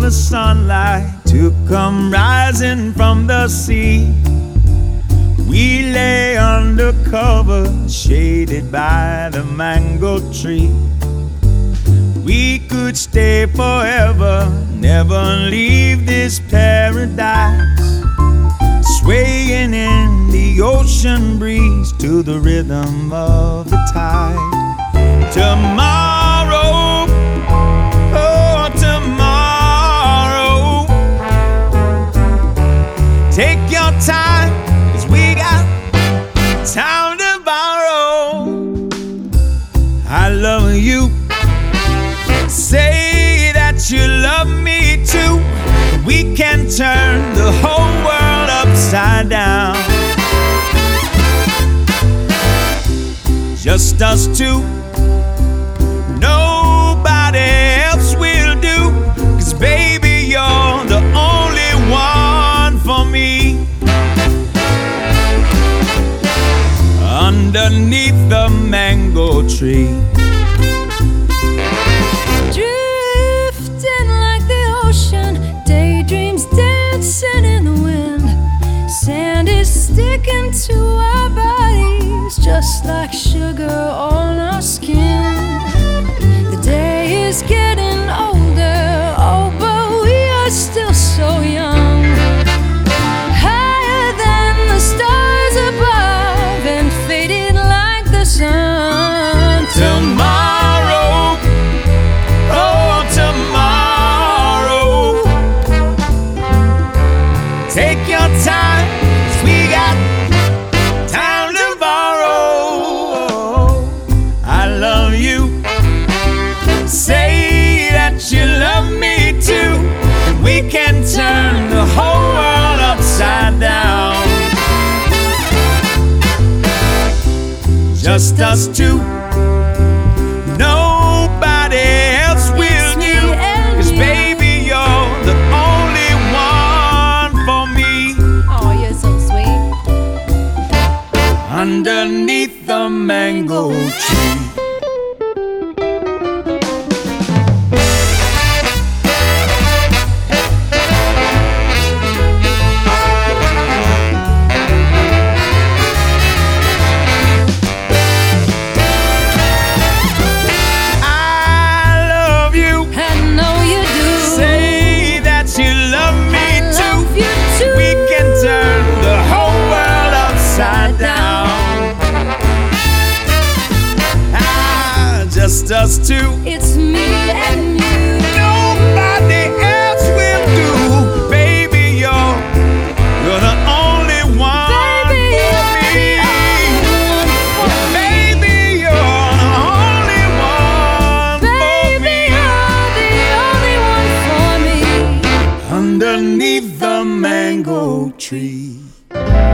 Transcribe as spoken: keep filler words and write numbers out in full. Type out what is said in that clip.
the sunlight to come rising from the sea. We lay under cover, shaded by the mango tree. We could stay forever, never leave this paradise, swaying in the ocean breeze to the rhythm of the tide. Tomorrow, oh tomorrow, take your time, 'cause we got time to borrow. I love you, say that you love me too. We can turn the whole world upside down. Just us two, nobody else will do, 'cause baby you're the only one for me. Underneath the mango tree, drifting like the ocean, daydreams dancing in the wind. Sand is sticking to our bodies, just like sugar on our skin. The day is getting older, oh, but we are still so young. Higher than the stars above and fading like the sun. tomorrow, oh tomorrow, take your time, 'cause we got time to borrow. I love you, say that you love me too. We can turn the whole world upside down. Just us two, nobody else will do, 'cause baby you're the only one for me. Oh, you're so sweet. Underneath the mango tree. Just us two, It's me and you. nobody else will do. Baby, you're you're the only one Baby, for me. Baby, You're the only one Baby, you're the only one for me. for me. Underneath the mango tree.